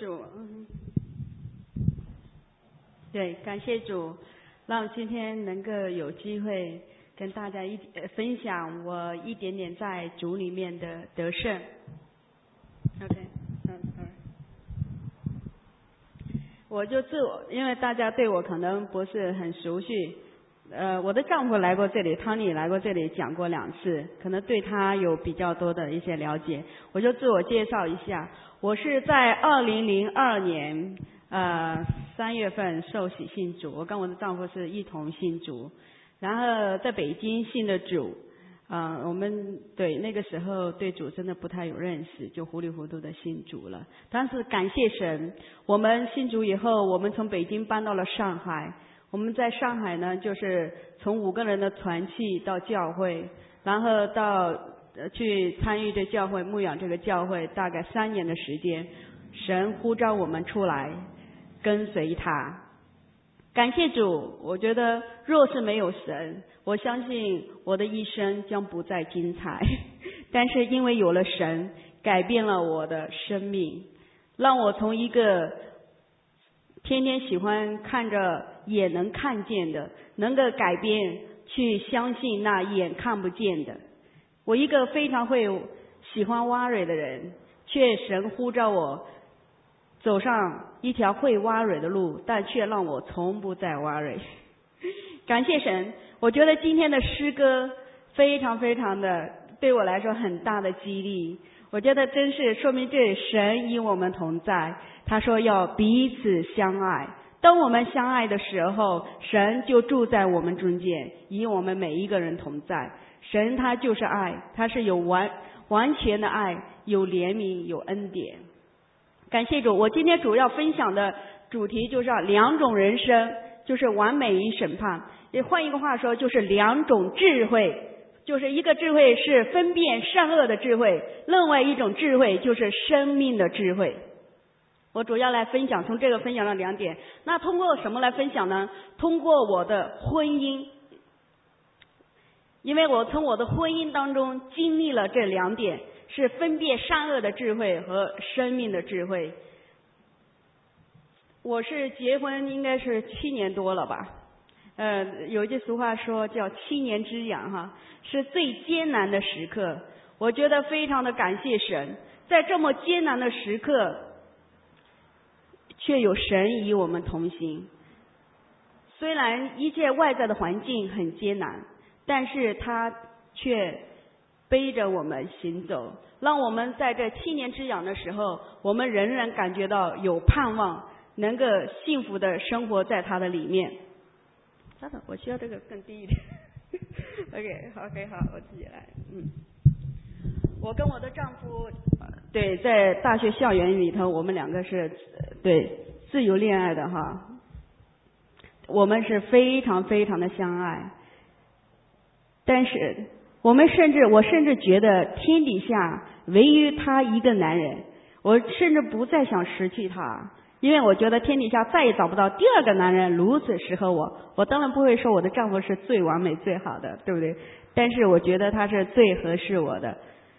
主，对，感谢主，让今天能够有机会跟大家分享我一点点在主里面的得胜。OK， 我就因为大家对我可能不是很熟悉，我的丈夫来过这里，汤尼来过这里讲过2次，可能对他有比较多的一些了解，我就自我介绍一下。我是在2002年3月份受洗信主，我跟我的丈夫是一同信主，然后在北京信的主，我们对那个时候对主真的不太有认识，就糊里糊涂的信主了。但是感谢神，我们信主以后，我们从北京搬到了上海。我们在上海呢，就是从5个人的团契到教会，然后到去参与这教会牧养这个教会，大概3年的时间，神呼召我们出来跟随他。感谢主，我觉得若是没有神，我相信我的一生将不再精彩，但是因为有了神，改变了我的生命，让我从一个天天喜欢看着眼能看见的，能够改变去相信那眼看不见的。我一个非常喜欢挖蕊的人，却神呼召我走上一条会挖蕊的路，但却让我从不再挖蕊。感谢神，我觉得今天的诗歌非常非常的对我来说很大的激励，我觉得真是说明这神与我们同在，他说要彼此相爱，当我们相爱的时候，神就住在我们中间，与我们每一个人同在。神他就是爱，他是有完全的爱，有怜悯，有恩典。感谢主，我今天主要分享的主题就是2种人生，就是完美与审判。也换一个话说，就是2种智慧，就是一个智慧是分辨善恶的智慧，另外一种智慧就是生命的智慧。我主要来分享，从这个分享了2点。那通过什么来分享呢？通过我的婚姻，因为我从我的婚姻当中经历了这2点，是分辨善恶的智慧和生命的智慧。我是结婚应该是7年多了吧，有一句俗话说叫7年之痒哈，是最艰难的时刻。我觉得非常的感谢神，在这么艰难的时刻，却有神与我们同行。虽然一切外在的环境很艰难，但是他却背着我们行走，让我们在这7年之痒的时候，我们仍然感觉到有盼望，能够幸福的生活在他的里面。我需要这个更低一点。OK， 好，我自己来。我跟我的丈夫，对，在大学校园里头，我们2个是对自由恋爱的哈，我们是非常非常的相爱。但是我甚至觉得天底下唯一他一个男人，我甚至不再想失去他，因为我觉得天底下再也找不到第2个男人如此适合我。我当然不会说我的丈夫是最完美最好的，对不对？但是我觉得他是最合适我的。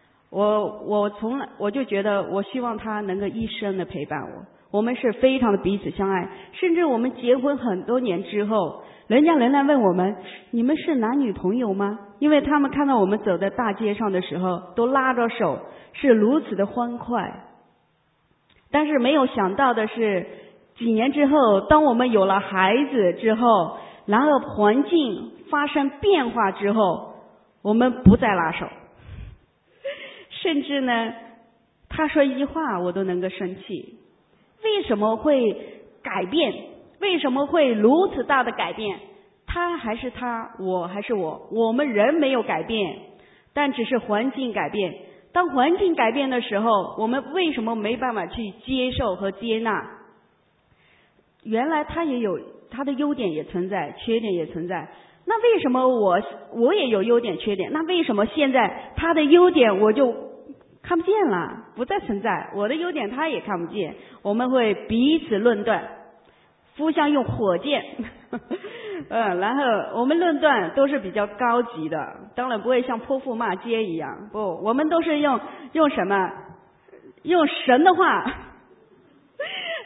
我就觉得我希望他能够一生的陪伴我。我们是非常的彼此相爱，甚至我们结婚很多年之后，人家仍然问我们，你们是男女朋友吗？因为他们看到我们走在大街上的时候都拉着手，是如此的欢快。但是没有想到的是，几年之后，当我们有了孩子之后，然后环境发生变化之后，我们不再拉手，甚至呢，他说一句话我都能够生气。为什么会改变？为什么会如此大的改变？他还是他，我还是我，我们人没有改变，但只是环境改变。当环境改变的时候，我们为什么没办法去接受和接纳？原来他也有他的优点也存在，缺点也存在。那为什么我也有优点缺点？那为什么现在他的优点我就看不见了，不再存在，我的优点他也看不见？我们会彼此论断，互相用火箭然后我们论断都是比较高级的，当然不会像泼妇骂街一样，不，我们都是用什么？用神的话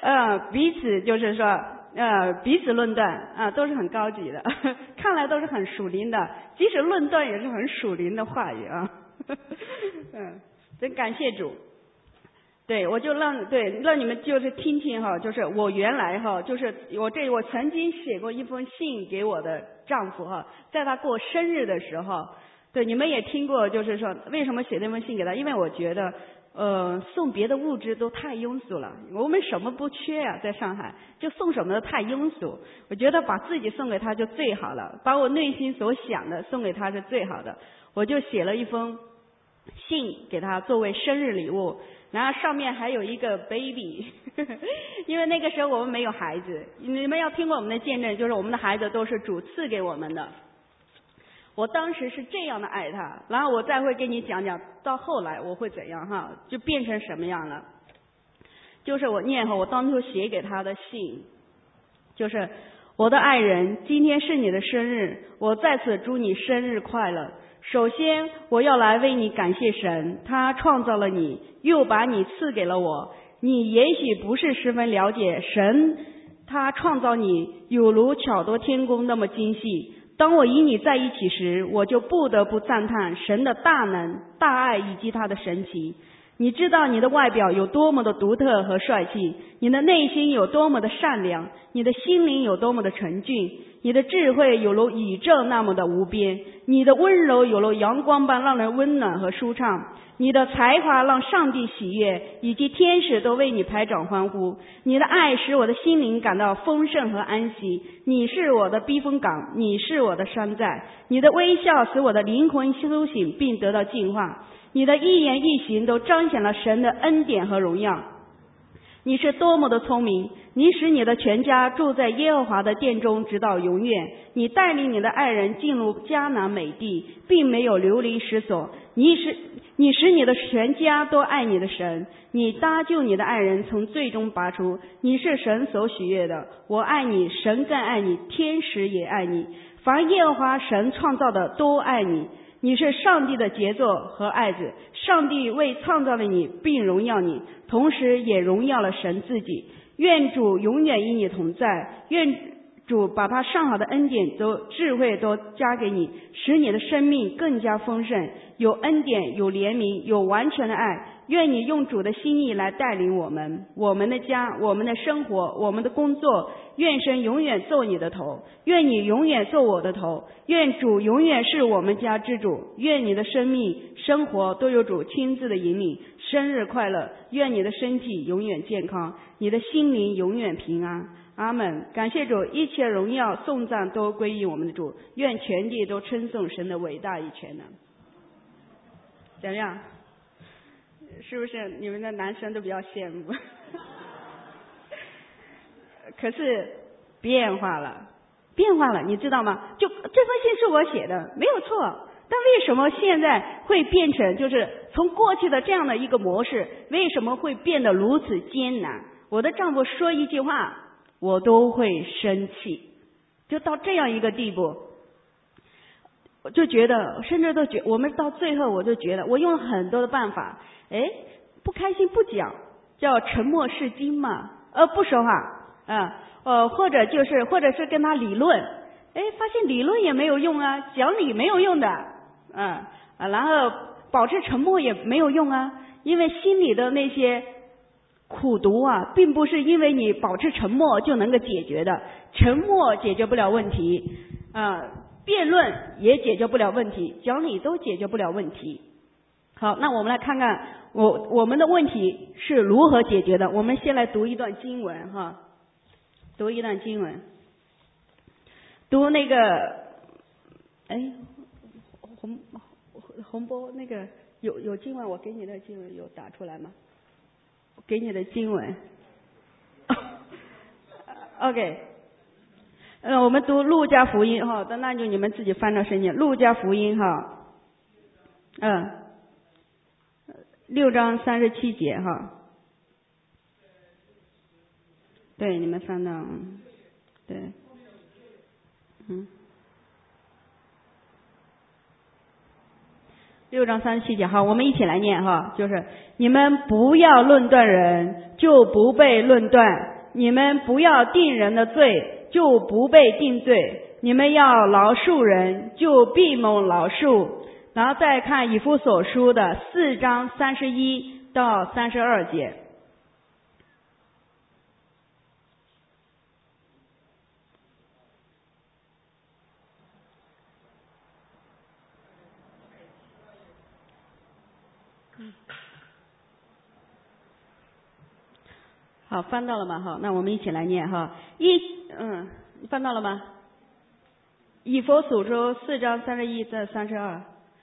彼此就是说彼此论断啊，都是很高级的，看来都是很属灵的，即使论断也是很属灵的话语啊。真感谢主。对，我就让你们就是听听哈，就是我原来哈，就是我曾经写过一封信给我的丈夫哈，在他过生日的时候，对，你们也听过，就是说为什么写那封信给他？因为我觉得送别的物质都太庸俗了，我们什么不缺啊，在上海就送什么都太庸俗，我觉得把自己送给他就最好了，把我内心所想的送给他是最好的。我就写了一封信给他作为生日礼物，然后上面还有一个 baby 因为那个时候我们没有孩子，你们要听过我们的见证，就是我们的孩子都是主赐给我们的。我当时是这样的爱他，然后我再会跟你讲讲到后来我会怎样哈，就变成什么样了。就是我念我当初写给他的信，就是我的爱人，今天是你的生日，我在此祝你生日快乐。首先我要来为你感谢神，他创造了你，又把你赐给了我。你也许不是十分了解神，他创造你有如巧夺天工那么精细。当我与你在一起时，我就不得不赞叹神的大能、大爱以及他的神奇。你知道你的外表有多么的独特和帅气，你的内心有多么的善良，你的心灵有多么的纯净，你的智慧有如宇宙那么的无边，你的温柔有如阳光般让人温暖和舒畅，你的才华让上帝喜悦，以及天使都为你拍掌欢呼。你的爱使我的心灵感到丰盛和安息，你是我的避风港，你是我的山寨。你的微笑使我的灵魂苏醒并得到净化，你的一言一行都彰显了神的恩典和荣耀。你是多么的聪明，你使你的全家住在耶和华的殿中直到永远。你带领你的爱人进入迦南美地，并没有流离失所。你使你的全家都爱你的神，你搭救你的爱人从罪中拔出。你是神所喜悦的，我爱你，神更爱你，天使也爱你，凡耶和华神创造的都爱你。你是上帝的杰作和爱子，上帝为创造了你并荣耀你，同时也荣耀了神自己。愿主永远与你同在，愿主把他上好的恩典智慧都加给你，使你的生命更加丰盛，有恩典，有怜悯，有完全的爱。愿你用主的心意来带领我们，我们的家，我们的生活，我们的工作。愿神永远做你的头，愿你永远做我的头，愿主永远是我们家之主，愿你的生命生活都有主亲自的引领。生日快乐，愿你的身体永远健康，你的心灵永远平安。阿们。感谢主，一切荣耀颂赞都归于我们的主，愿全地都称颂神的伟大与全能。怎么样？是不是你们的男生都比较羡慕？可是变化了，你知道吗？就这封信是我写的，没有错。但为什么现在会变成就是从过去的这样的一个模式，为什么会变得如此艰难？我的丈夫说一句话，我都会生气，就到这样一个地步。我就觉得，甚至都我们到最后，我就觉得我用了很多的办法，不开心不讲，叫沉默是金嘛，不说话，或者是跟他理论，发现理论也没有用啊，讲理没有用的，然后保持沉默也没有用啊，因为心里的那些苦毒啊，并不是因为你保持沉默就能够解决的，沉默解决不了问题，辩论也解决不了问题，讲理都解决不了问题。好，那我们来看看我们的问题是如何解决的。我们先来读一段经文哈，读一段经文，读那个洪波那个有经文，我给你的经文有打出来吗？给你的经文OK， 我们读路加福音哈，那就你们自己翻到圣经，路加福音哈，6章37节哈，对，你们翻到对6章37节，好，我们一起来念哈，就是你们不要论断人，就不被论断； 你们不要定人的罪，就不被定罪；你们要饶恕人，就必蒙饶恕。然后再看以弗所书的4章31到32节。好，翻到了吗？好，那我们一起来念哈。翻到了吗？以弗所书4章31到32。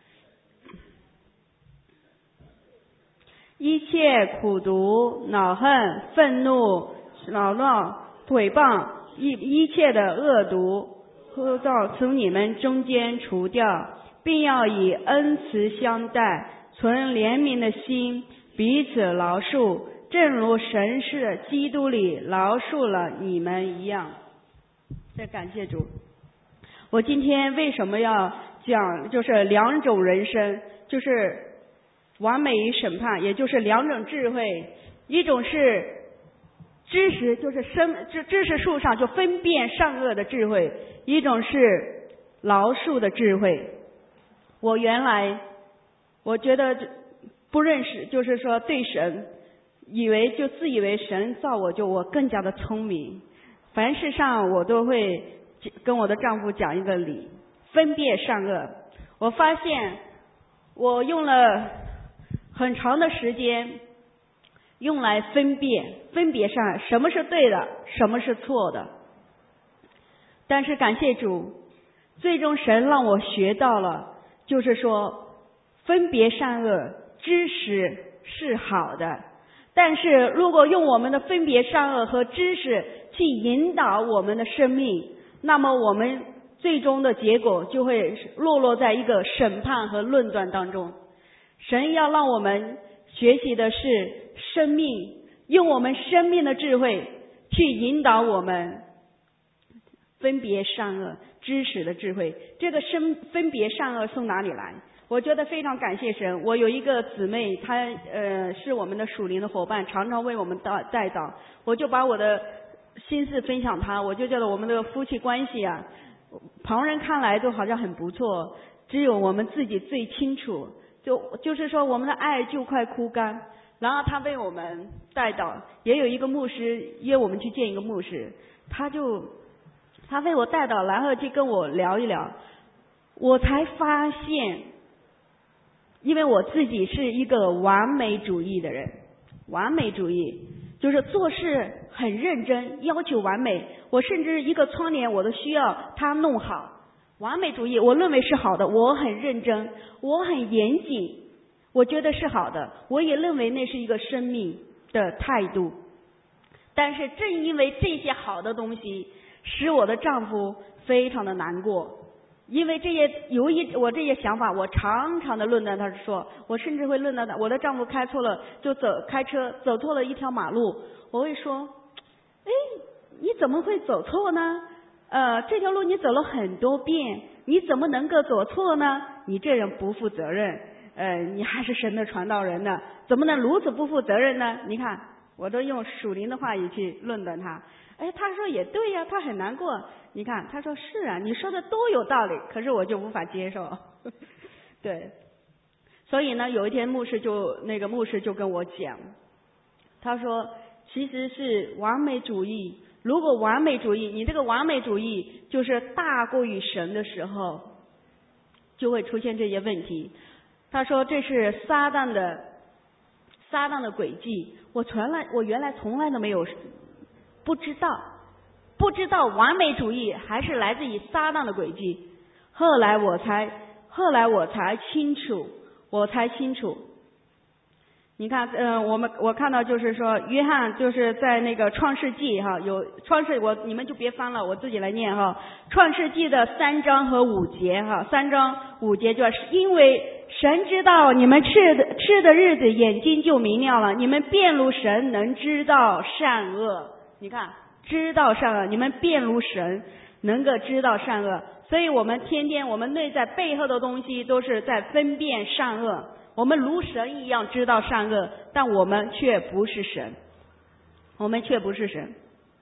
一切苦毒、恼恨、愤怒、恼闹、毁谤，一切的恶毒，都从你们中间除掉，并要以恩慈相待，存怜悯的心，彼此饶恕，正如神是基督里饶恕了你们一样。再感谢主。我今天为什么要讲就是2种人生，就是完美与审判，也就是2种智慧。一种是知识，就是知识树上就分辨善恶的智慧；一种是饶恕的智慧。我原来我觉得不认识，就是说对神自以为神造我更加的聪明，凡事上我都会跟我的丈夫讲一个理，分辨善恶。我发现我用了很长的时间用来分别上什么是对的，什么是错的。但是感谢主，最终神让我学到了，就是说分别善恶，知识是好的，但是如果用我们的分别善恶和知识去引导我们的生命，那么我们最终的结果就会落在一个审判和论断当中。神要让我们学习的是生命，用我们生命的智慧去引导我们分别善恶，知识的智慧。这个分别善恶从哪里来？我觉得非常感谢神。我有一个姊妹，她是我们的属灵的伙伴，常常为我们代祷。我就把我的心事分享她，我就觉得我们的夫妻关系啊，旁人看来都好像很不错，只有我们自己最清楚。就是说我们的爱就快枯干。然后他为我们代祷，也有一个牧师约我们去见一个牧师，他为我代祷，然后就跟我聊一聊。我才发现，因为我自己是一个完美主义的人，完美主义就是做事很认真，要求完美，我甚至一个窗帘我都需要他弄好。完美主义我认为是好的，我很认真，我很严谨，我觉得是好的，我也认为那是一个生命的态度。但是正因为这些好的东西使我的丈夫非常的难过，因为我这些想法，我常常的论断他，说我甚至会论断他，我的丈夫开错了，就开车走错了一条马路，我会说你怎么会走错呢？这条路你走了很多遍，你怎么能够走错呢？你这人不负责任，你还是神的传道人呢，怎么能如此不负责任呢？你看，我都用属灵的话语去论断他。他说也对呀，他很难过。你看，他说是啊，你说的都有道理，可是我就无法接受。对，所以呢，有一天牧师就跟我讲，他说其实是完美主义。如果完美主义，你这个完美主义就是大过于神的时候，就会出现这些问题。他说这是撒旦的诡计。我原来从来都没有不知道完美主义还是来自于撒旦的诡计。后来我才清楚。你看，我看到就是说，约翰就是在那个创世纪哈，你们就别翻了，我自己来念哈。创世纪的3章和5节哈，3章5节就是因为神知道你们吃的日子眼睛就明亮了，你们便如神能知道善恶。你看，知道善恶，你们便如神能够知道善恶。所以我们天天我们内在背后的东西都是在分辨善恶。我们如神一样知道善恶，但我们却不是神。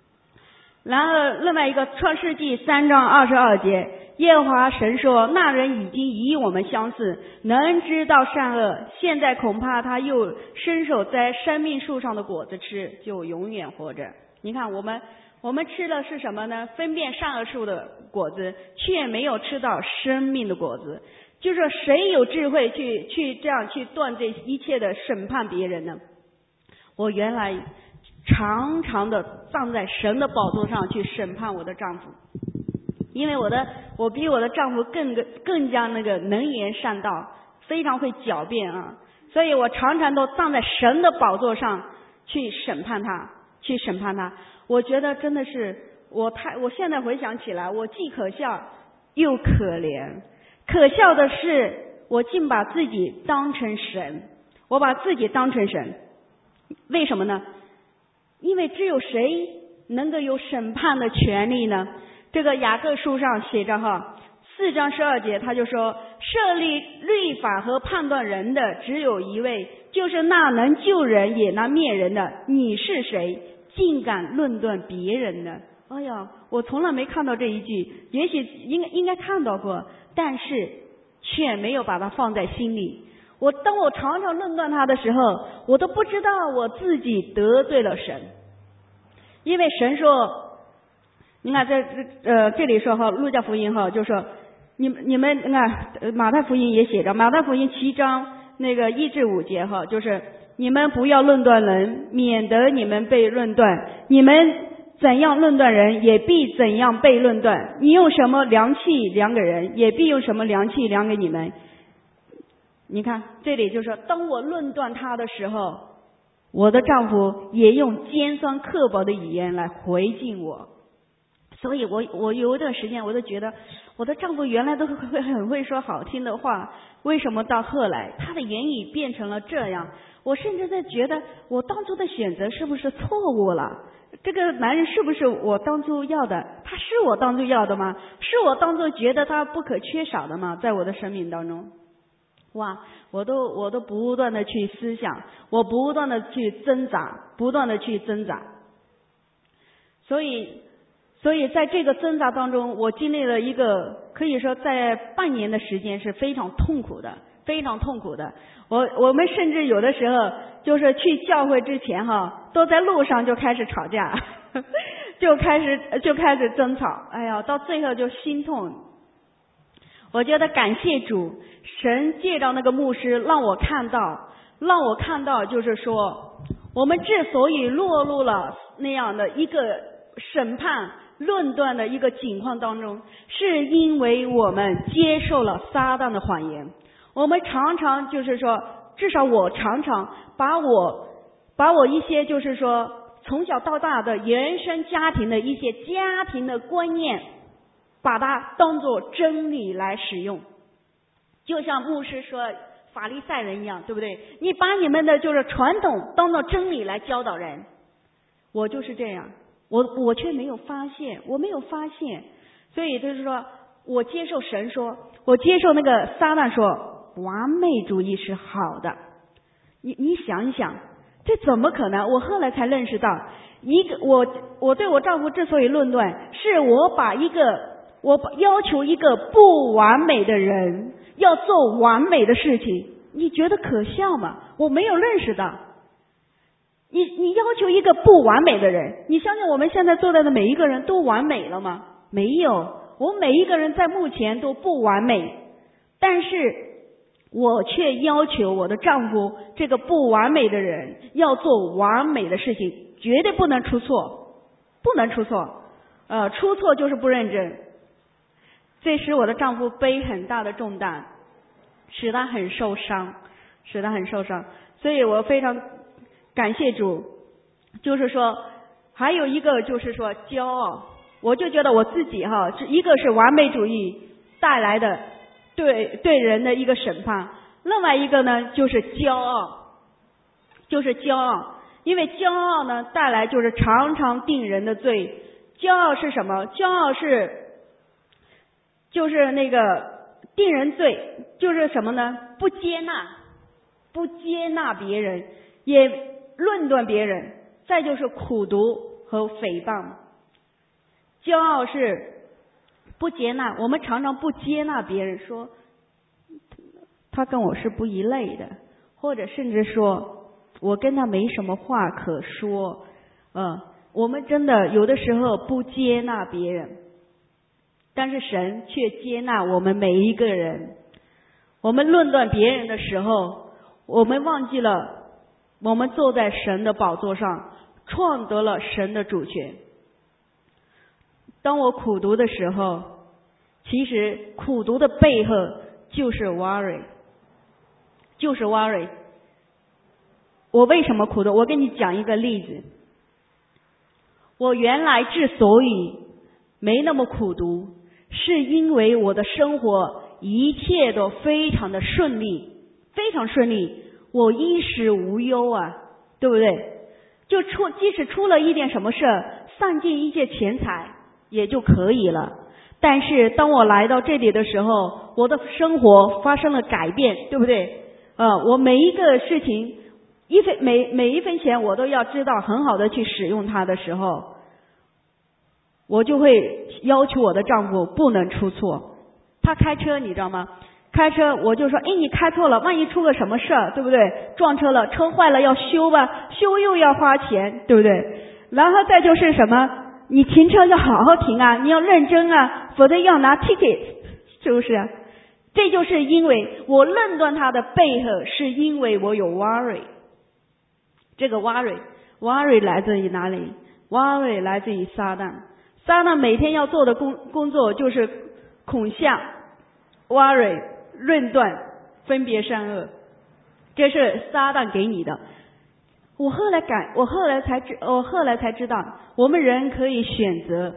然后另外一个创世纪3章22节，耶和华神说，那人已经与我们相似，能知道善恶，现在恐怕他又伸手摘生命树上的果子吃，就永远活着。你看我们吃的是什么呢？分辨善恶树的果子，却没有吃到生命的果子。就是谁有智慧去这样去断这一切的审判别人呢？我原来常常的站在神的宝座上去审判我的丈夫，因为我比我的丈夫更加那个能言善道，非常会狡辩啊，所以我常常都站在神的宝座上去审判他。我觉得真的是我现在回想起来，我既可笑又可怜。可笑的是，我竟把自己当成神，我把自己当成神，为什么呢？因为只有谁能够有审判的权利呢？这个雅各书上写着4章12节，他就说，设立律法和判断人的只有一位，就是那能救人也能灭人的。你是谁，竟敢论断别人呢？哎呀，我从来没看到这一句，也许应该看到过，但是却没有把它放在心里。当我常常论断他的时候，我都不知道我自己得罪了神。因为神说，你看这里说路加福音就说你们你看马太福音也写着，马太福音7章那个1至5节就是你们不要论断人，免得你们被论断。你们怎样论断人，也必怎样被论断。你用什么量器量给人，也必用什么量器量给你们。你看这里就说，当我论断他的时候，我的丈夫也用尖酸刻薄的语言来回敬我。所以我有一段时间我都觉得，我的丈夫原来都很会说好听的话，为什么到后来他的言语变成了这样？我甚至在觉得，我当初的选择是不是错误了？这个男人是不是我当初要的？他是我当初要的吗？是我当初觉得他不可缺少的吗？在我的生命当中，哇，我都不断的去思想，我不断的去挣扎。所以在这个挣扎当中，我经历了一个可以说在半年的时间是非常痛苦的。我们甚至有的时候就是去教会之前都在路上就开始吵架，就开始争吵。哎呀，到最后就心痛。我觉得感谢主，神借着那个牧师让我看到就是说，我们之所以落入了那样的一个审判论断的一个情况当中，是因为我们接受了撒旦的谎言。我们常常就是说，至少我常常把我一些就是说从小到大的原生家庭的一些家庭的观念，把它当作真理来使用。就像牧师说法利赛人一样，对不对？你把你们的就是传统当作真理来教导人。我就是这样，我却没有发现，所以就是说我接受神说，我接受那个撒旦说完美主义是好的。你想一想，这怎么可能？我后来才认识到，我对我丈夫之所以论断，是我要求一个不完美的人要做完美的事情。你觉得可笑吗？我没有认识到。你要求一个不完美的人，你相信我们现在坐在的每一个人都完美了吗？没有，我们每一个人在目前都不完美，但是我却要求我的丈夫这个不完美的人要做完美的事情，绝对不能出错，出错就是不认真。这使我的丈夫背很大的重担，使他很受伤。所以我非常感谢主。就是说还有一个就是说骄傲，我就觉得我自己一个是完美主义带来的对人的一个审判，另外一个呢就是骄傲，因为骄傲呢带来就是常常定人的罪。骄傲是什么？骄傲就是那个定人罪，就是什么呢？不接纳别人，也论断别人，再就是苦毒和诽谤。 骄傲是不接纳，我们常常不接纳别人，说他跟我是不一类的，或者甚至说我跟他没什么话可说。我们真的有的时候不接纳别人，但是神却接纳我们每一个人。我们论断别人的时候，我们忘记了我们坐在神的宝座上，创得了神的主权。当我苦读的时候，其实苦读的背后就是 worry， 就是 worry。 我为什么苦读？我跟你讲一个例子。我原来之所以没那么苦读，是因为我的生活一切都非常的顺利，非常顺利，我衣食无忧啊，对不对？即使出了一点什么事，散尽一些钱财也就可以了。但是当我来到这里的时候，我的生活发生了改变，对不对？我每一个事情每一分钱我都要知道很好的去使用它的时候，我就会要求我的丈夫不能出错。他开车你知道吗？开车我就说你开错了，万一出个什么事儿，对不对？撞车了，车坏了要修吧，修又要花钱，对不对？然后再就是什么，你停车要好好停啊，你要认真啊，否则要拿 ticket， 是不是？这就是因为我论断他的背后，是因为我有 worry。 这个 worry 来自于哪里？ worry 来自于撒旦。撒旦每天要做的工作就是恐吓、worry、论断、分别善恶，这是撒旦给你的。我后来才知道，我们人可以选择，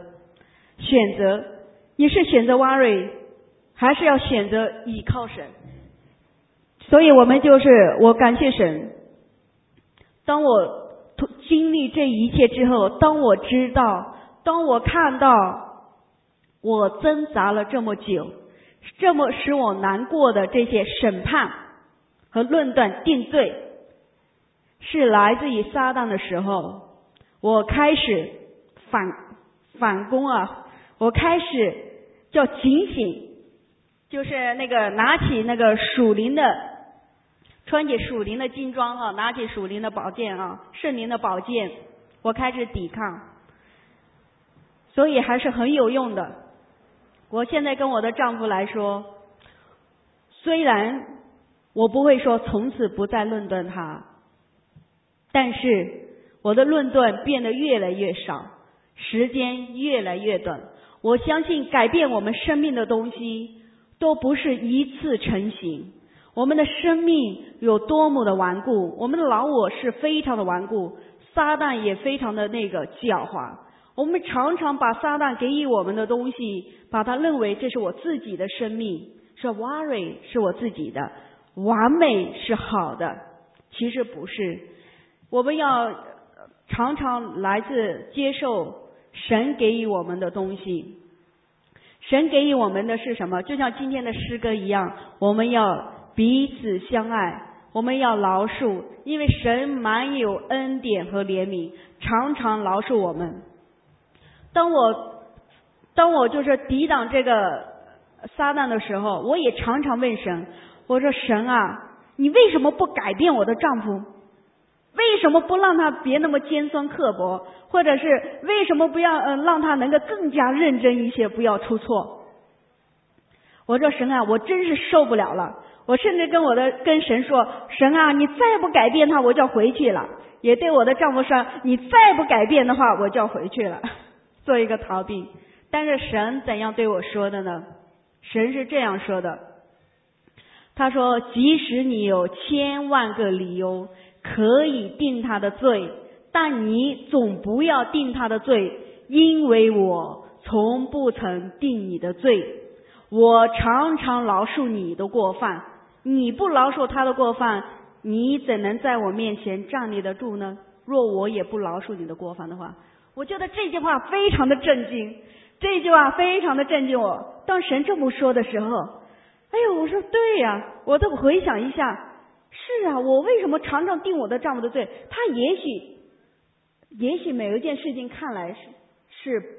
你是选择 worry， 还是要选择倚靠神？所以我感谢神。当我经历这一切之后，当我看到我挣扎了这么久，这么使我难过的这些审判和论断定罪是来自于撒旦的时候，我开始反攻啊！我开始叫警醒，就是那个拿起那个属灵的，穿起属灵的军装啊，拿起属灵的宝剑啊，圣灵的宝剑，我开始抵抗，所以还是很有用的。我现在跟我的丈夫来说，虽然我不会说从此不再论断他，但是我的论断变得越来越少，时间越来越短。我相信改变我们生命的东西都不是一次成型。我们的生命有多么的顽固，我们的老我是非常的顽固，撒旦也非常的狡猾。我们常常把撒旦给予我们的东西，把它认为这是我自己的生命，是 worry 是我自己的，完美是好的，其实不是。我们要常常来自接受神给予我们的东西。神给予我们的是什么？就像今天的诗歌一样，我们要彼此相爱，我们要饶恕，因为神满有恩典和怜悯，常常饶恕我们。当我就是抵挡这个撒旦的时候，我也常常问神，我说神啊，你为什么不改变我的丈夫？为什么不让他别那么尖酸刻薄？或者是为什么不要让他能够更加认真一些，不要出错？我说神啊，我真是受不了了。我甚至跟神说，神啊，你再不改变他，我就要回去了。也对我的丈夫说，你再不改变的话，我就要回去了，做一个逃避。但是神怎样对我说的呢？神是这样说的，他说，即使你有千万个理由可以定他的罪，但你总不要定他的罪，因为我从不曾定你的罪。我常常饶恕你的过犯，你不饶恕他的过犯，你怎能在我面前站立得住呢？若我也不饶恕你的过犯的话。我觉得这句话非常的震惊，这句话非常的震惊我。当神这么说的时候，我说对呀，我都回想一下，是啊，我为什么常常定我的丈夫的罪？他也许每一件事情看来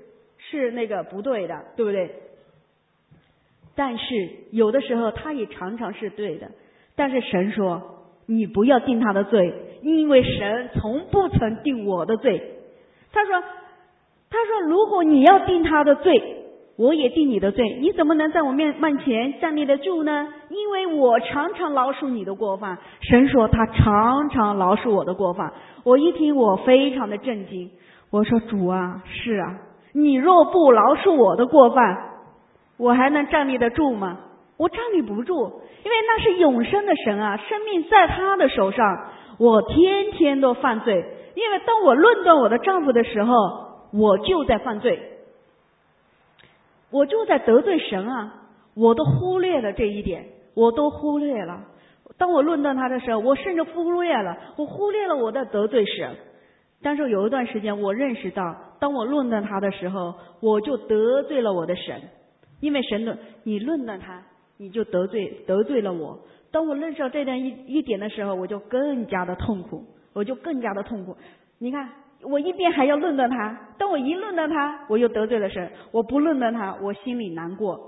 是那个不对的，对不对？但是有的时候他也常常是对的，但是神说你不要定他的罪，因为神从不曾定我的罪。他说如果你要定他的罪，我也定你的罪，你怎么能在我面前站立得住呢？因为我常常饶恕你的过犯。神说他常常饶恕我的过犯。我一听我非常的震惊，我说主啊，是啊，你若不饶恕我的过犯，我还能站立得住吗？我站立不住，因为那是永生的神啊，生命在他的手上。我天天都犯罪，因为当我论断我的丈夫的时候，我就在犯罪，我就在得罪神啊，我都忽略了这一点，我都忽略了。当我论断他的时候，我甚至忽略了我的得罪神。但是有一段时间我认识到，当我论断他的时候，我就得罪了我的神，因为神的你论断他，你就得罪了我。当我认识到这点一点的时候，我就更加的痛苦。你看，我一边还要论断他，当我一论断他，我又得罪了神；我不论断他，我心里难过。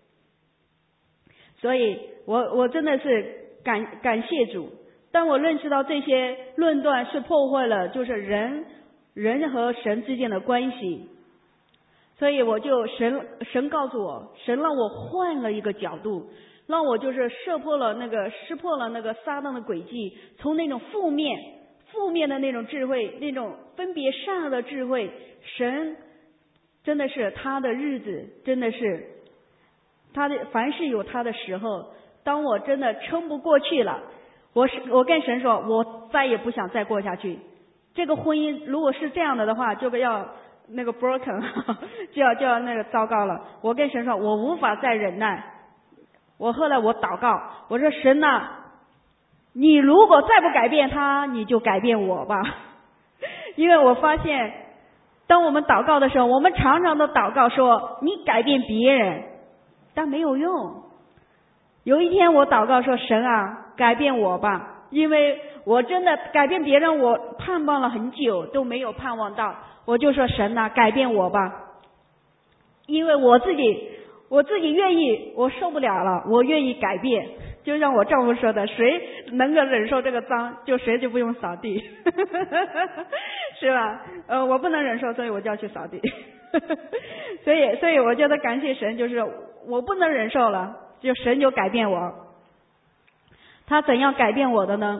所以我真的是感谢主。当我认识到这些论断是破坏了就是人和神之间的关系，所以我就神告诉我，神让我换了一个角度，让我就是识破了那个撒旦的诡计，从那种负面的那种智慧，那种分别善恶的智慧，神真的是他的日子，真的是他的凡事有他的时候。当我真的撑不过去了，我跟神说，我再也不想再过下去。这个婚姻如果是这样的话，就要那个 broken 就要那个糟糕了。我跟神说，我无法再忍耐。后来我祷告，我说神啊，你如果再不改变他，你就改变我吧。因为我发现当我们祷告的时候，我们常常的祷告说你改变别人，但没有用。有一天我祷告说，神啊，改变我吧，因为我真的改变别人，我盼望了很久都没有盼望到。我就说神啊，改变我吧，因为我自己愿意，我受不了了，我愿意改变。就像我丈夫说的，谁能够忍受这个脏，谁就不用扫地是吧？我不能忍受，所以我就要去扫地所以我觉得感谢神，就是我不能忍受了，就神就改变我。他怎样改变我的呢？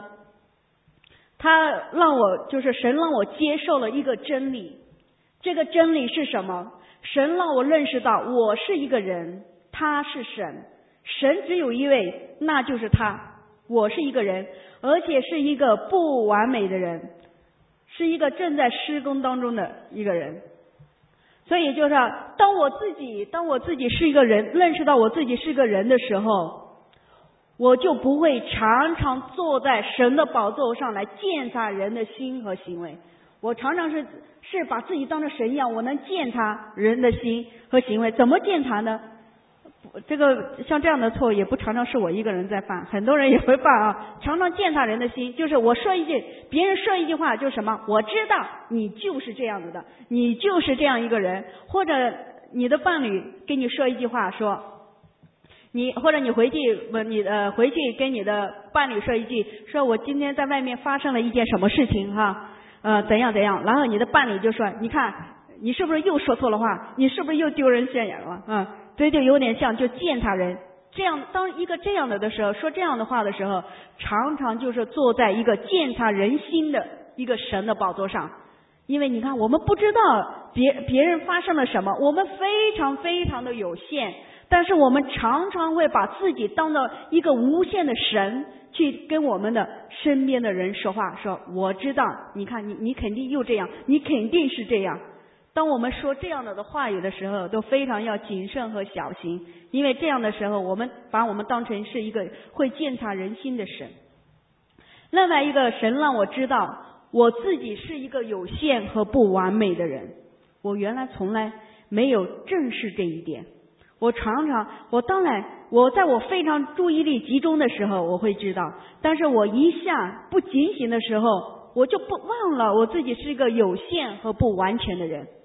神让我接受了一个真理。这个真理是什么？神让我认识到我是一个人，他是神，神只有一位，那就是他。我是一个人，而且是一个不完美的人，是一个正在施工当中的一个人。所以就是当我自己是一个人，认识到我自己是个人的时候，我就不会常常坐在神的宝座上来鉴察人的心和行为。我常常是把自己当成神一样，我能鉴察人的心和行为。怎么鉴察呢？这个像这样的错也不常常是我一个人在犯，很多人也会犯啊。常常鉴察人的心，就是我说一句，别人说一句话，就是什么？我知道你就是这样子的，你就是这样一个人。或者你的伴侣跟你说一句话，说或者你回去跟你的伴侣说一句，说我今天在外面发生了一件什么事情哈，怎样，然后你的伴侣就说，你看你是不是又说错了话，你是不是又丢人现眼了这就有点像就鉴察人。这样当一个这样的时候，说这样的话的时候，常常就是坐在一个鉴察人心的一个神的宝座上。因为你看我们不知道别人发生了什么，我们非常非常的有限，但是我们常常会把自己当做一个无限的神，去跟我们的身边的人说话，说我知道，你看你肯定又这样，你肯定是这样。当我们说这样的话语的时候，都非常要谨慎和小心，因为这样的时候我们把我们当成是一个会鉴察人心的神。另外一个，神让我知道我自己是一个有限和不完美的人。我原来从来没有正视这一点。我在我非常注意力集中的时候我会知道，但是我一下不警醒的时候，我就不忘了我自己是一个有限和不完全的人。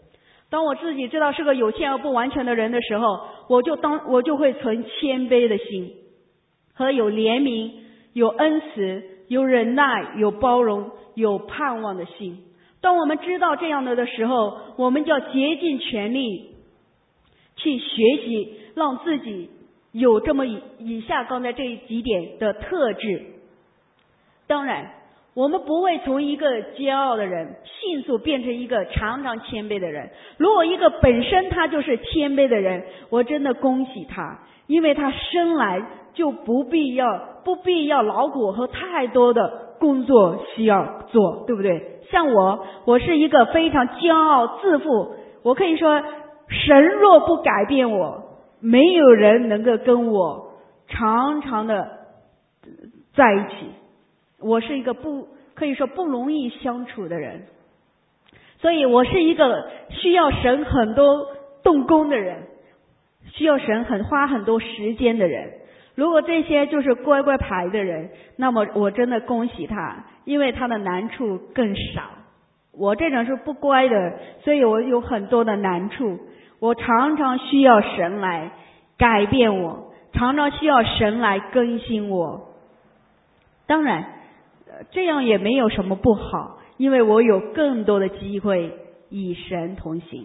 当我自己知道是个有限而不完全的人的时候，我就会存谦卑的心，和有怜悯、有恩慈、有忍耐、有包容、有盼望的心。当我们知道这样的时候，我们就要竭尽全力去学习，让自己有这么以下刚才这几点的特质。当然我们不会从一个骄傲的人迅速变成一个常常谦卑的人。如果一个本身他就是谦卑的人，我真的恭喜他，因为他生来就不必要劳苦和太多的工作需要做，对不对？像我是一个非常骄傲自负，我可以说神若不改变我，没有人能够跟我常常的在一起。我是一个可以说不容易相处的人，所以我是一个需要神很多动工的人，需要神花很多时间的人。如果这些就是乖乖牌的人，那么我真的恭喜他，因为他的难处更少。我这种是不乖的，所以我有很多的难处，我常常需要神来改变我，常常需要神来更新我。当然这样也没有什么不好，因为我有更多的机会与神同行。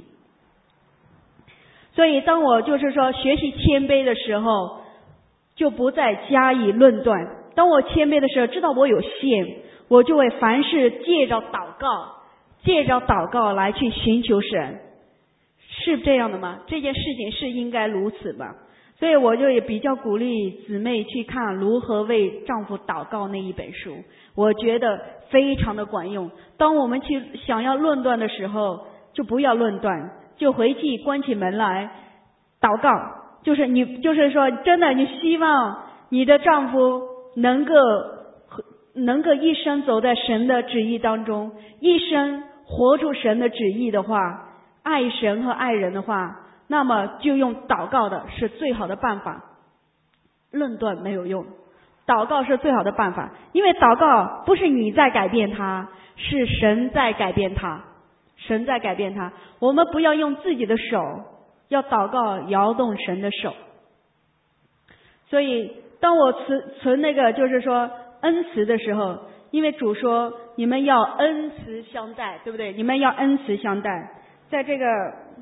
所以当我就是说学习谦卑的时候，就不再加以论断。当我谦卑的时候，知道我有限，我就会凡事借着祷告来去寻求神。是这样的吗？这件事情是应该如此吧？所以我就也比较鼓励姊妹去看如何为丈夫祷告那一本书，我觉得非常的管用。当我们去想要论断的时候，就不要论断，就回去关起门来祷告。就是说真的，你希望你的丈夫能够一生走在神的旨意当中，一生活出神的旨意的话，爱神和爱人的话，那么就用祷告的是最好的办法。论断没有用，祷告是最好的办法，因为祷告不是你在改变他，是神在改变他，神在改变他。我们不要用自己的手，要祷告摇动神的手。所以当我存那个就是说恩慈的时候，因为主说你们要恩慈相待，对不对？你们要恩慈相待。在这个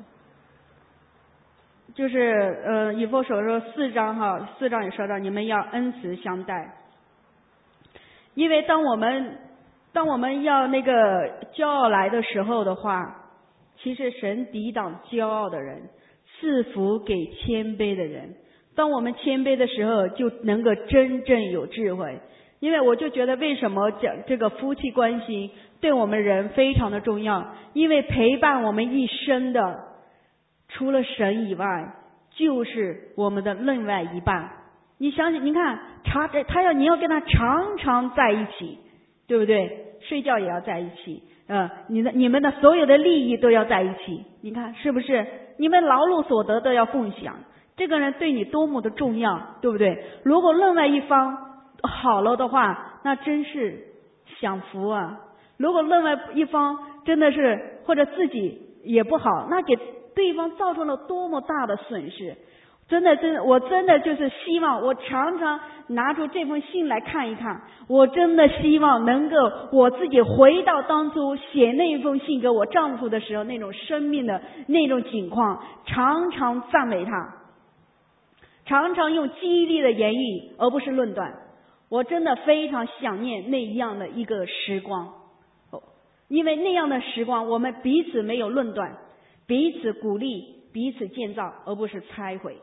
就是以弗所说4章也说到你们要恩慈相待。因为当我们要那个骄傲来的时候的话，其实神抵挡骄傲的人，赐福给谦卑的人。当我们谦卑的时候，就能够真正有智慧。因为我就觉得为什么讲这个夫妻关系对我们人非常的重要，因为陪伴我们一生的除了神以外就是我们的另外一半。你想想，你看你要跟他常常在一起，对不对？睡觉也要在一起，你们的所有的利益都要在一起，你看是不是？你们劳碌所得都要共享，这个人对你多么的重要，对不对？如果另外一方好了的话，那真是享福啊。如果另外一方真的是或者自己也不好，那给对方造成了多么大的损失。我真的就是希望我常常拿出这封信来看一看，我真的希望能够我自己回到当初写那一封信给我丈夫的时候那种生命的那种情况，常常赞美他，常常用激励的言语而不是论断。我真的非常想念那样的一个时光，因为那样的时光我们彼此没有论断，彼此鼓励，彼此建造，而不是拆毁。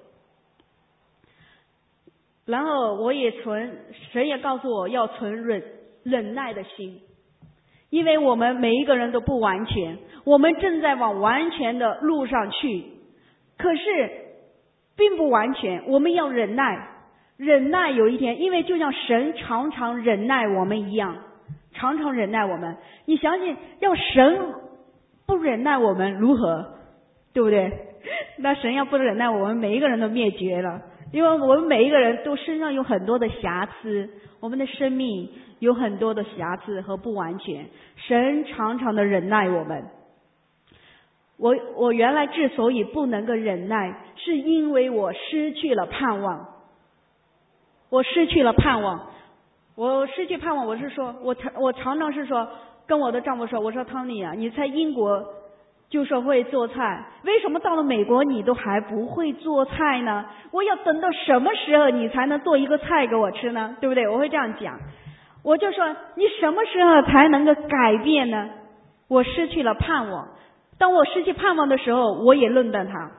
然后神也告诉我要存忍耐的心，因为我们每一个人都不完全，我们正在往完全的路上去，可是并不完全，我们要忍耐有一天，因为就像神常常忍耐我们一样，常常忍耐我们。你想想，要神不忍耐我们如何，对不对？那神要不忍耐我们，每一个人都灭绝了，因为我们每一个人都身上有很多的瑕疵，我们的生命有很多的瑕疵和不完全，神常常的忍耐我们。 我原来之所以不能够忍耐，是因为我失去了盼望。我失去了盼望，我失去盼望，我是说，我常常是说，跟我的丈夫说，我说汤尼啊，你在英国就说会做菜，为什么到了美国你都还不会做菜呢？我要等到什么时候你才能做一个菜给我吃呢？对不对？我会这样讲，我就说你什么时候才能够改变呢？我失去了盼望，当我失去盼望的时候，我也论断他。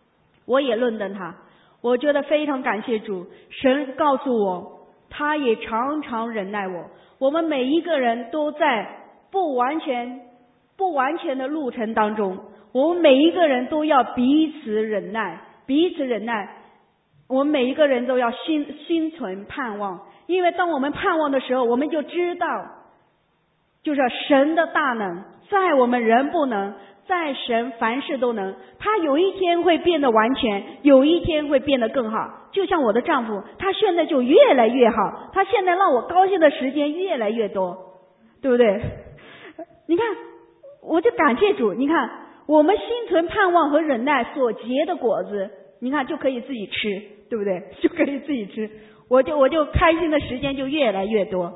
我觉得非常感谢主，神告诉我，他也常常忍耐我。我们每一个人都在不完全的路程当中，我们每一个人都要彼此忍耐。我们每一个人都要心存盼望，因为当我们盼望的时候，我们就知道，就是神的大能，在我们人不能，在神凡事都能。他有一天会变得完全，有一天会变得更好。就像我的丈夫，他现在就越来越好，他现在让我高兴的时间越来越多，对不对？你看，我就感谢主，你看我们心存盼望和忍耐所结的果子，你看就可以自己吃，对不对？就可以自己吃，我就开心的时间就越来越多，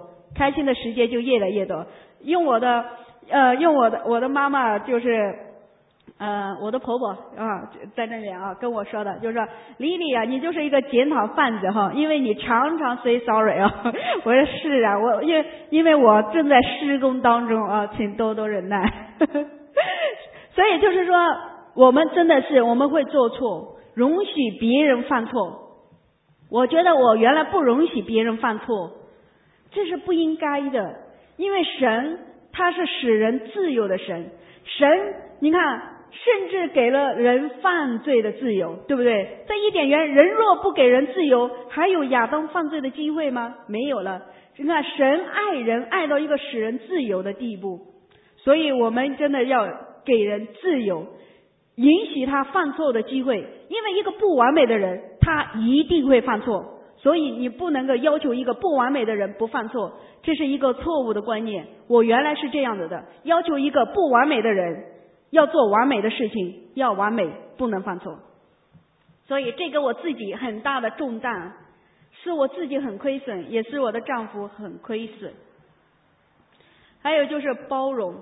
用我的妈妈，就是我的婆婆啊，在那边啊跟我说的，就是说丽丽啊，你就是一个检讨贩子哈，因为你常常 say sorry 啊。我说是啊，因为我正在施工当中啊，请多多忍耐。所以就是说，我们真的是我们会做错，容许别人犯错。我觉得我原来不容许别人犯错，这是不应该的，因为神他是使人自由的神，你看甚至给了人犯罪的自由，对不对？在伊甸园，人若不给人自由，还有亚当犯罪的机会吗？没有了。你看神爱人爱到一个使人自由的地步，所以我们真的要给人自由，允许他犯错的机会，因为一个不完美的人他一定会犯错，所以你不能够要求一个不完美的人不犯错，这是一个错误的观念。我原来是这样子的，要求一个不完美的人要做完美的事情，要完美，不能犯错。所以这个我自己很大的重担，是我自己很亏损，也是我的丈夫很亏损。还有就是包容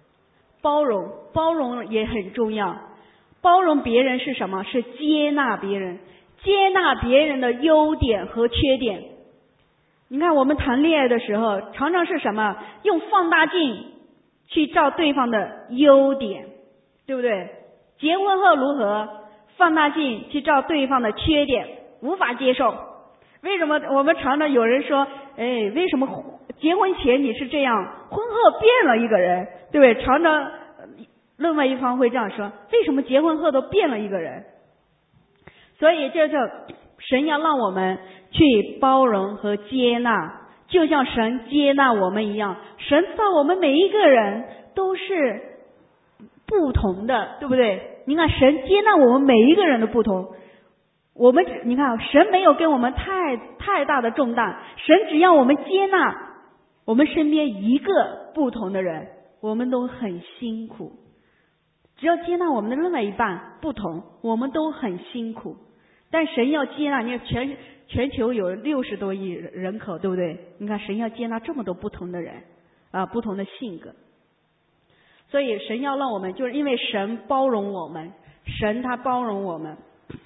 也很重要。包容别人是什么？是接纳别人的优点和缺点。你看我们谈恋爱的时候，常常是什么？用放大镜去照对方的优点，对不对？结婚后如何？放大镜去照对方的缺点，无法接受。为什么我们常常有人说，为什么结婚前你是这样，婚后变了一个人，对不对？常常另外一方会这样说，为什么结婚后都变了一个人？所以这就神要让我们去包容和接纳，就像神接纳我们一样。神造我们每一个人都是不同的，对不对？你看神接纳我们每一个人的不同，你看神没有给我们太大的重担，神只要我们接纳我们身边一个不同的人，我们都很辛苦。只要接纳我们的另外一半不同，我们都很辛苦。但神要接纳，你看全球有60多亿人口，对不对？你看神要接纳这么多不同的人不同的性格。所以神要让我们，就是因为神包容我们，神他包容我们，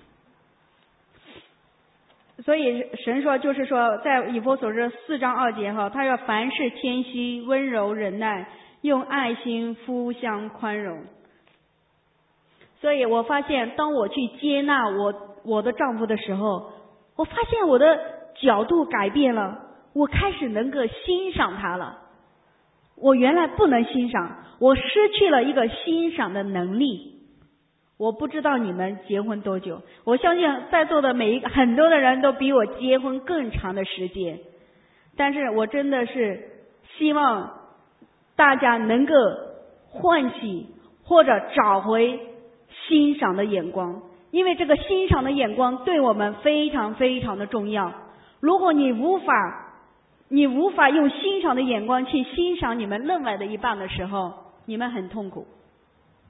所以神说，就是说在以弗所书4章2节他要凡事谦虚温柔忍耐，用爱心互相宽容。所以我发现当我去接纳我的丈夫的时候，我发现我的角度改变了，我开始能够欣赏他了。我原来不能欣赏，我失去了一个欣赏的能力。我不知道你们结婚多久，我相信在座的很多的人都比我结婚更长的时间，但是我真的是希望大家能够唤起或者找回欣赏的眼光，因为这个欣赏的眼光对我们非常非常的重要。如果你无法用欣赏的眼光去欣赏你们另外的一半的时候，你们很痛苦。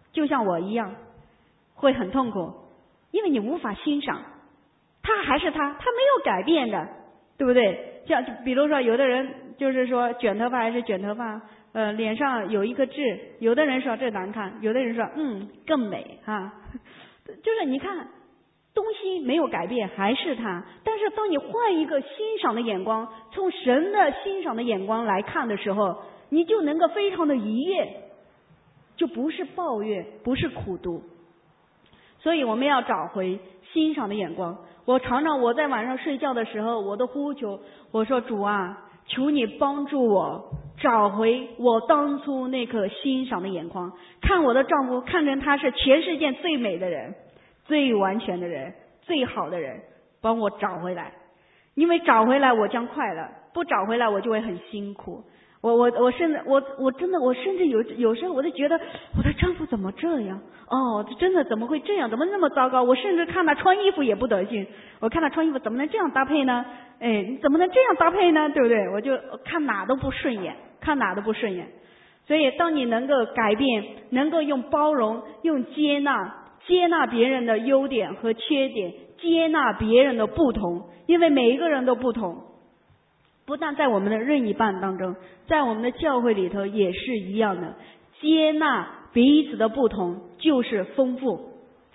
就像我一样，会很痛苦，因为你无法欣赏，他还是他没有改变的，对不对？像比如说有的人就是说卷头发还是卷头发，脸上有一个痣，有的人说这难看，有的人说更美哈，就是你看东西没有改变还是他，但是当你换一个欣赏的眼光，从神的欣赏的眼光来看的时候，你就能够非常的愉悦，就不是抱怨，不是苦读。所以我们要找回欣赏的眼光。我常常我在晚上睡觉的时候，我都呼求，我说主啊，求你帮助我找回我当初那颗欣赏的眼光，看我的丈夫看成他是全世界最美的人，最完全的人，最好的人，帮我找回来。因为找回来我将快乐，不找回来我就会很辛苦。我甚至我真的我甚至有时候我就觉得我的丈夫怎么这样，真的怎么会这样，怎么那么糟糕？我甚至看他穿衣服也不得劲，我看他穿衣服怎么能这样搭配呢？你怎么能这样搭配呢？对不对？我就看哪都不顺眼，看哪都不顺眼。所以当你能够改变，能够用包容，用接纳别人的优点和缺点，接纳别人的不同，因为每一个人都不同。不但在我们的任意伴当中，在我们的教会里头也是一样的，接纳彼此的不同就是丰富。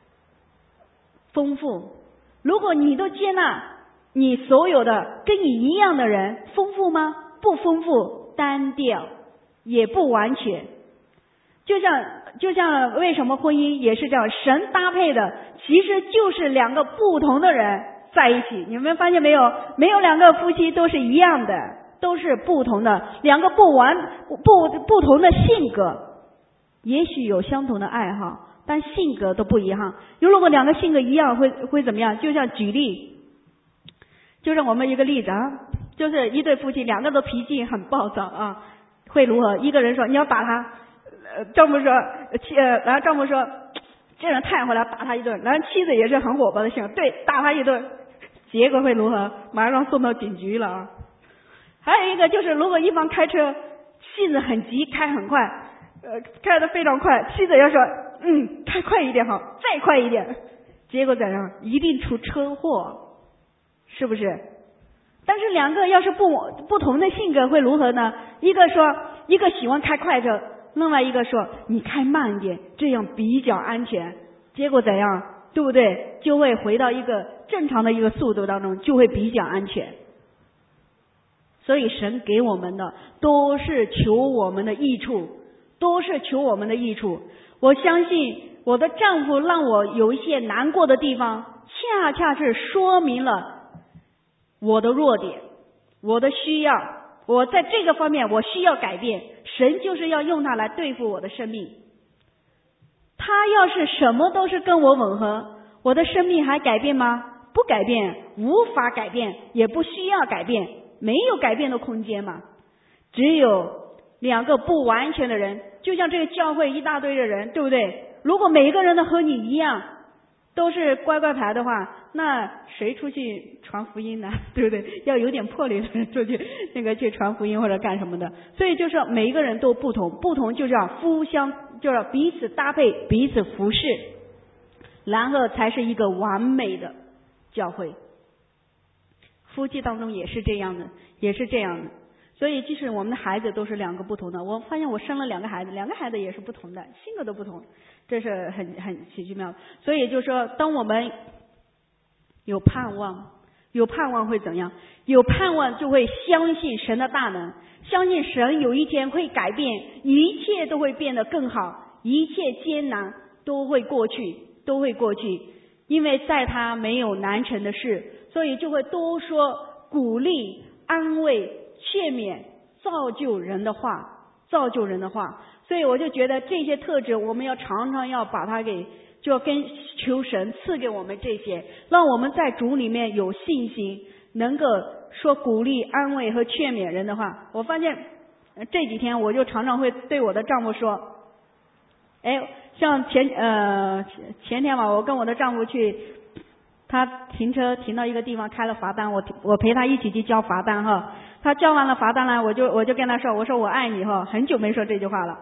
如果你都接纳你所有的跟你一样的人，丰富吗？不丰富，单调，也不完全。就像为什么婚姻也是这样，神搭配的其实就是两个不同的人在一起。你们发现没有？没有两个夫妻都是一样的，都是不同的，两个不同的性格，也许有相同的爱好，但性格都不一样。如果两个性格一样，会怎么样？就像举例，就是我们一个例子啊，就是一对夫妻，两个都脾气很暴躁啊，会如何？一个人说你要打他，丈夫说，然后丈夫说这人太坏了，打他一顿。然后妻子也是很火爆的性，对，打他一顿。结果会如何？马上送到警局了啊！还有一个就是，如果一方开车性子很急，开很快，开得非常快，妻子要说开快一点好，再快一点，结果怎样？一定出车祸，是不是？但是两个要是不同的性格会如何呢？一个喜欢开快车，另外一个说你开慢一点，这样比较安全。结果怎样？对不对？就会回到一个正常的一个速度当中，就会比较安全。所以神给我们的都是求我们的益处，都是求我们的益处。我相信我的丈夫让我有一些难过的地方，恰恰是说明了我的弱点，我的需要，我在这个方面我需要改变。神就是要用它来对付我的生命。他要是什么都是跟我吻合，我的生命还改变吗？不改变，无法改变，也不需要改变，没有改变的空间嘛。只有两个不完全的人，就像这个教会一大堆的人，对不对？如果每个人都和你一样，都是乖乖牌的话，那谁出去传福音呢？对不对？要有点魄力的人出去去传福音或者干什么的。所以就是每一个人都不同，不同就是要就是彼此搭配，彼此服侍，然后才是一个完美的教会。夫妻当中也是这样的，也是这样的。所以即使我们的孩子都是两个不同的，我发现我生了两个孩子，两个孩子也是不同的，性格都不同，这是很奇奇妙。所以就是说，当我们有盼望会怎样？有盼望就会相信神的大能，相信神有一天会改变，一切都会变得更好，一切艰难都会过去，因为在他没有难成的事，所以就会多说鼓励、安慰、劝勉、造就人的话。所以我就觉得这些特质我们要常常要把它就跟求神赐给我们这些，让我们在主里面有信心，能够说鼓励、安慰和劝勉人的话。我发现这几天我就常常会对我的丈夫说，像前天吧，我跟我的丈夫去，他停车停到一个地方开了罚单，我陪他一起去交罚单哈。他交完了罚单呢，我就跟他说，我说我爱你哈，很久没说这句话了。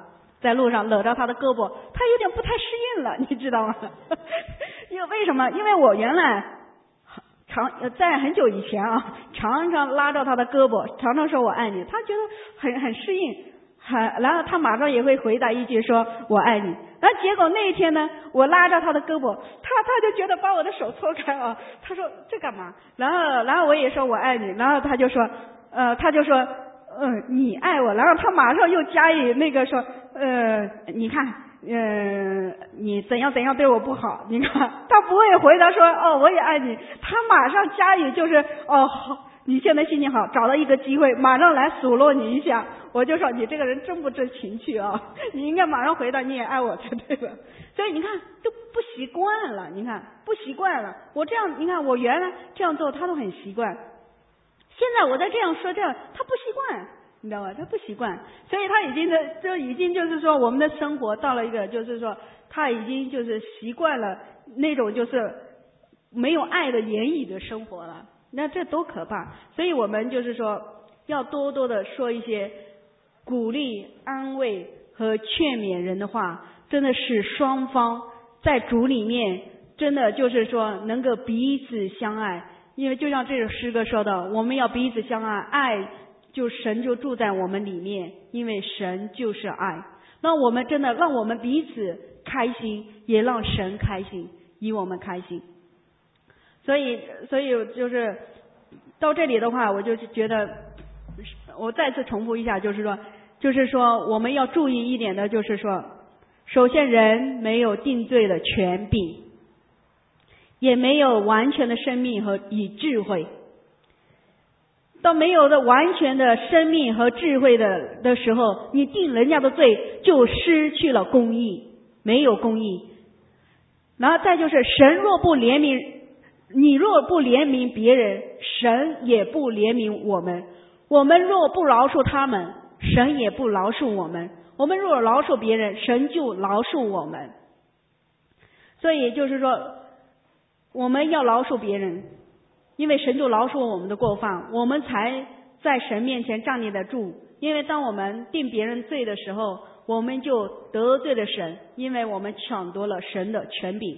在路上搂着他的胳膊，他有点不太适应了，你知道吗？因为什么？因为我原来在很久以前啊，常常拉着他的胳膊，常常说我爱你，他觉得很适应，然后他马上也会回答一句说我爱你。然后结果那一天呢，我拉着他的胳膊，他就觉得把我的手搓开啊，他说这干嘛？然后我也说我爱你，然后他就说你爱我，然后他马上又加以那个说你看你怎样对我不好，你看他不会回答说我也爱你，他马上加以就是好，你现在心情好，找到一个机会马上来数落你一下。我就说你这个人真不知情趣啊，你应该马上回答你也爱我才对了。所以你看就不习惯了，你看不习惯了。我这样，你看我原来这样做他都很习惯，现在我再这样说这样他不习惯，你知道吗？他不习惯，所以他已经就是说我们的生活到了一个就是说他已经就是习惯了那种就是没有爱的言语的生活了，那这多可怕！所以我们就是说要多多的说一些鼓励、安慰和劝勉人的话，真的是双方在主里面真的就是说能够彼此相爱。因为就像这首诗歌说的，我们要彼此相爱，爱就神就住在我们里面，因为神就是爱。那我们真的让我们彼此开心，也让神开心，以我们开心。所以就是到这里的话，我就是觉得我再次重复一下，就是说我们要注意一点的，就是说首先人没有定罪的权柄，也没有完全的生命和智慧。当没有的完全的生命和智慧的时候，你定人家的罪就失去了公义，没有公义。然后再就是神若不怜悯你，若不怜悯别人，神也不怜悯我们。我们若不饶恕他们，神也不饶恕我们。我们若饶恕别人，神就饶恕我们。所以就是说我们要饶恕别人，因为神就饶恕我们的过犯，我们才在神面前站立得住。因为当我们定别人罪的时候，我们就得罪了神，因为我们抢夺了神的权柄。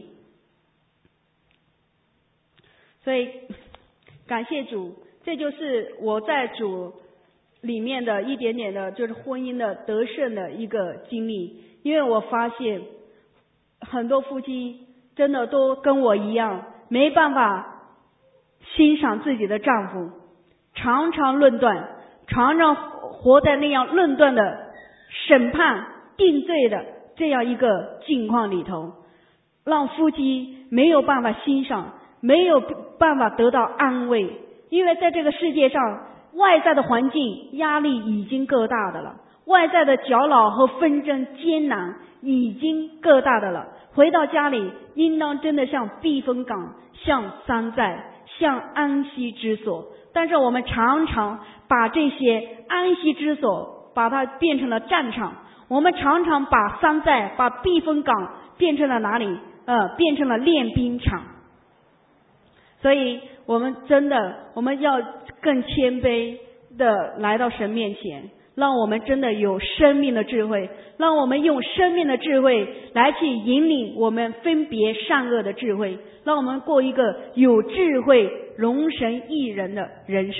所以感谢主，这就是我在主里面的一点点的就是婚姻的得胜的一个经历。因为我发现很多夫妻真的都跟我一样，没办法欣赏自己的丈夫，常常论断，常常活在那样论断的审判定罪的这样一个境况里头，让夫妻没有办法欣赏，没有办法得到安慰。因为在这个世界上，外在的环境压力已经够大的了，外在的搅扰和纷争艰难已经够大的了，回到家里应当真的像避风港，像山寨，像安息之所。但是我们常常把这些安息之所把它变成了战场，我们常常把山寨把避风港变成了哪里？变成了练兵场。所以我们真的我们要更谦卑的来到神面前，让我们真的有生命的智慧，让我们用生命的智慧来去引领我们分别善恶的智慧，让我们过一个有智慧容神益人的人生。